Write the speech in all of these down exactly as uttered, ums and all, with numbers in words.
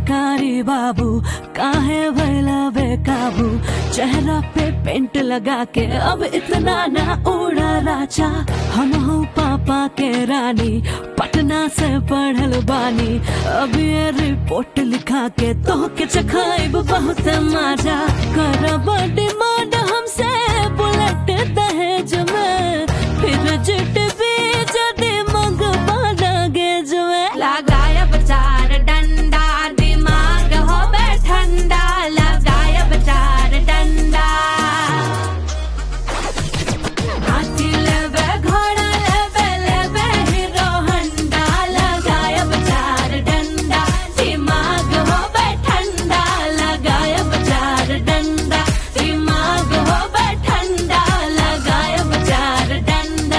कारी बाबू काहे भैला बेकाबू, चेहरा पे पेंट लगा के अब इतना ना उड़ा राजा। हम हो पापा के रानी, पटना से पढ़ल बानी, अब ये रिपोर्ट लिखा के तो के चखाइब बहुत मजा। करब डिमांड हमसे बुलेट दहेज में, फिर जिट भी जदि मंगवा लगेज में। लगायब चार डंडा दिमाग हो बे ठंडा, लगायब चार डंडा। हाथी लेबे घोड़ा लेबे लेबे हीरो हंडा, लगायब चार डंडा दिमाग हो बे ठंडा, लगायब चार डंडा दिमाग हो बे ठंडा, लगायब चार डंडा।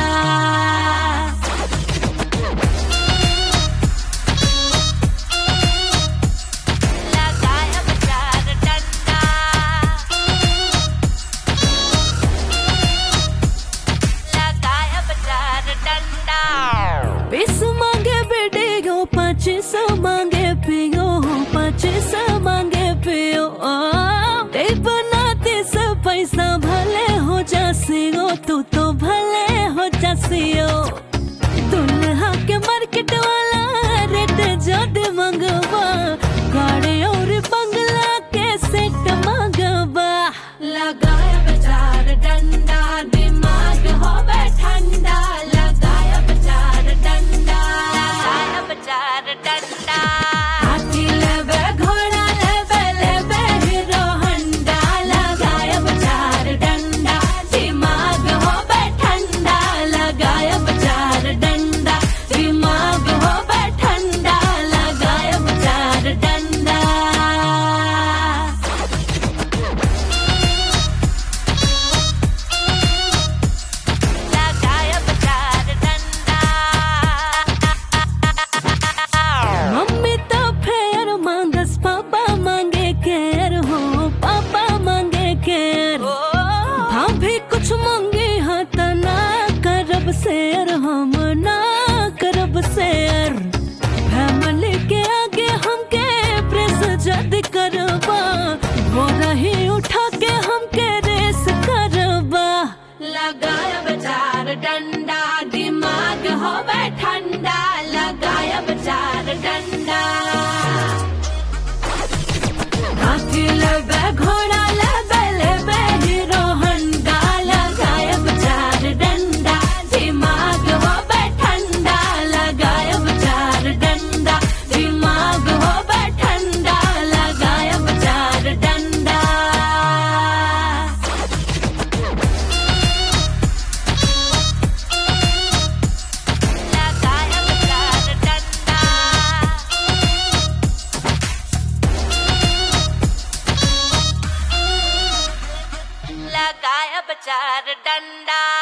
बीस मांगे बेटेगो, पच्चीस मांगे पियो, पच्चीस मांगे पियो। ते बनाते से पैसा भले हो जासियो, तू तो भले हो जासियो। दुल्हा के मार्केट वाला रेट ज्यादा मंगवा, गाड़ी और बंगला के सेट मंगवा। लगायब चार डंडा दिमाग हो बे ठंडा, लगायब चार डंडा, लगायब चार डंडा। हाथी लेबे घोड़ा लेबे लेबे हीरो हंडा, लगायब चार डंडा दिमाग हो बे ठंडा, लगायब चार डंडा दिमाग हो बे ठंडा, लगायब चार डंडा। मम्मी तो फेर मांगस, पापा मांगे केयर हो, पापा मांगे केयर। भाभी कुछ मांगे हाँ त ना करब शेयर, हम ना करब शेयर। फैमिली के आगे हमके प्रेस जद करबा, वो रही उठा के हमके रेस करबा। लगायब चार डंडा दिमाग हो बे ठंडा, लगायब चार डंडा। हाथी लेबे घोड़ा लेबे लेबे हीरो हंडा, लगायब चार डंडा दिमाग हो बे ठंडा, लगायब चार डंडा दिमाग हो बे ठंडा, लगायब चार डंडा। लगायब चार डंडा।